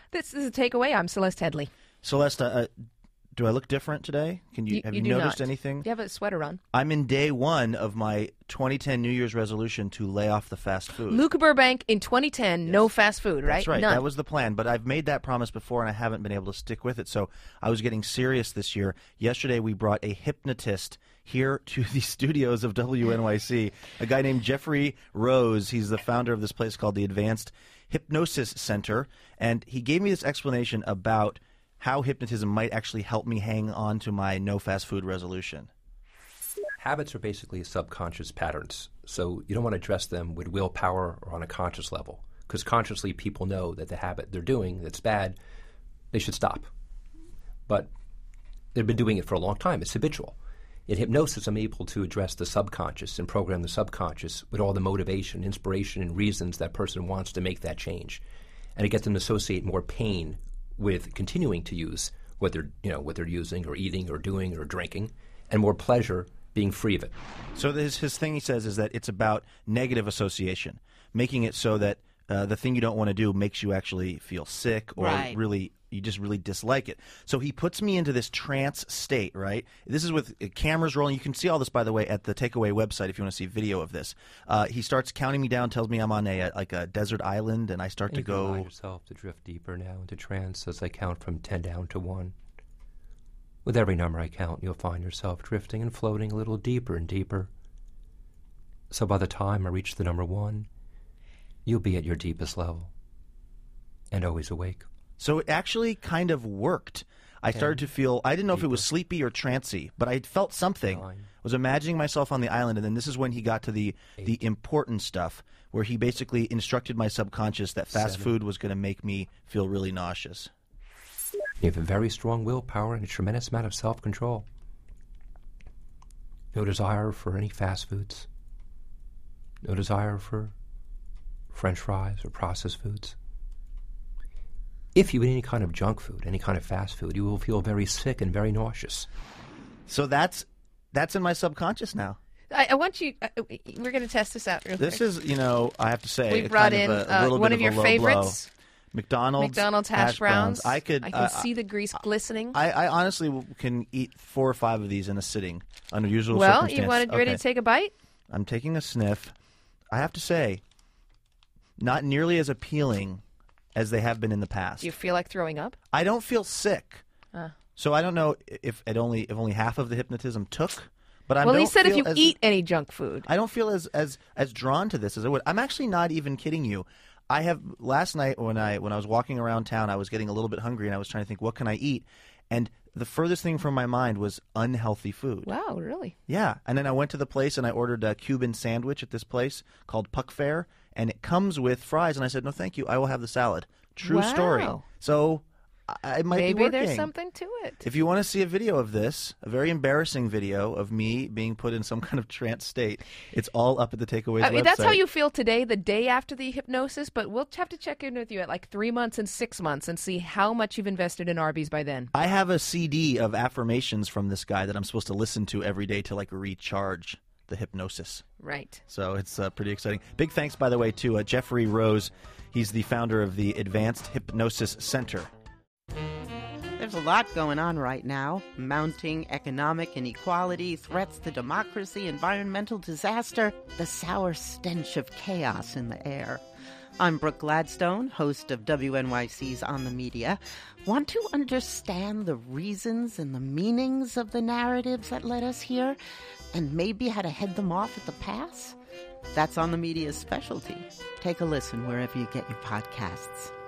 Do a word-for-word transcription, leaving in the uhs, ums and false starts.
This is a takeaway. I'm Celeste Headley. Celeste, uh, do I look different today? Can you, you have you, you, do noticed not. anything? You have a sweater on. I'm in day one of my twenty ten New Year's resolution to lay off the fast food. Luke Burbank in twenty ten, yes. No fast food, right? That's right. None. That was the plan. But I've made that promise before, and I haven't been able to stick with it. So I was getting serious this year. Yesterday, we brought a hypnotist here to the studios of W N Y C, a guy named Jeffrey Rose. He's the founder of this place called the Advanced Hypnosis Center. And he gave me this explanation about how hypnotism might actually help me hang on to my no fast food resolution. Habits are basically subconscious patterns, so you don't want to address them with willpower or on a conscious level, because consciously people know that the habit they're doing that's bad, they should stop. But they've been doing it for a long time. It's habitual. In hypnosis, I'm able to address the subconscious and program the subconscious with all the motivation, inspiration, and reasons that person wants to make that change. And it gets them to associate more pain with continuing to use what they're, you know, what they're using or eating or doing or drinking, and more pleasure being free of it. So his, his thing, he says, is that it's about negative association, making it so that uh, the thing you don't want to do makes you actually feel sick or right. really you just really dislike it. So he puts me into this trance state, right? This is with cameras rolling. You can see all this, by the way, at the Takeaway website if you want to see video of this. Uh, he starts counting me down, tells me I'm on a, a like a desert island, and I start and to you go. You allow yourself to drift deeper now into trance as I count from ten down to one. With every number I count, you'll find yourself drifting and floating a little deeper and deeper. So by the time I reach the number one, you'll be at your deepest level and always awake. So it actually kind of worked. I Ten, started to feel, I didn't know deeper. if it was sleepy or trancy, but I felt something. Nine. I was imagining myself on the island, and then this is when he got to the, the important stuff, where he basically instructed my subconscious that fast Seven. food was going to make me feel really nauseous. You have a very strong willpower and a tremendous amount of self-control. No desire for any fast foods. No desire for French fries or processed foods. If you eat any kind of junk food, any kind of fast food, you will feel very sick and very nauseous. So that's that's in my subconscious now. I, I want you. Uh, we're going to test this out real This quick. is, you know, I have to say, We a brought kind in of a, a uh, little one bit of your a low favorites. Blow. McDonald's, McDonald's hash, hash browns. browns. I could. I can uh, see the grease glistening. I, I honestly can eat four or five of these in a sitting under usual well, circumstances. you wanted ready Okay. to take a bite? I'm taking a sniff. I have to say, not nearly as appealing as they have been in the past. Do you feel like throwing up? I don't feel sick. Uh. So I don't know if it only if only half of the hypnotism took. But I well, don't he said if feel you as, eat any junk food. I don't feel as, as as drawn to this as I would. I'm actually not even kidding you. I have last night when I when I was walking around town, I was getting a little bit hungry and I was trying to think, what can I eat? And the furthest thing from my mind was unhealthy food. Wow, really? Yeah. And then I went to the place and I ordered a Cuban sandwich at this place called Puck Fair, and it comes with fries. And I said, no, thank you. I will have the salad. True wow. story. So I, it might Maybe be working. there's something to it. If you want to see a video of this, a very embarrassing video of me being put in some kind of trance state, it's all up at the Takeaways I mean, website. that's how you feel today, the day after the hypnosis, but we'll have to check in with you at like three months and six months and see how much you've invested in Arby's by then. I have a C D of affirmations from this guy that I'm supposed to listen to every day to like recharge the hypnosis. Right. So it's uh, pretty exciting. Big thanks, by the way, to uh, Jeffrey Rose. He's the founder of the Advanced Hypnosis Center. There's a lot going on right now. Mounting economic inequality, threats to democracy, environmental disaster, the sour stench of chaos in the air. I'm Brooke Gladstone, host of W N Y C's On the Media. Want to understand the reasons and the meanings of the narratives that led us here, and maybe how to head them off at the pass? That's On the Media's specialty. Take a listen wherever you get your podcasts.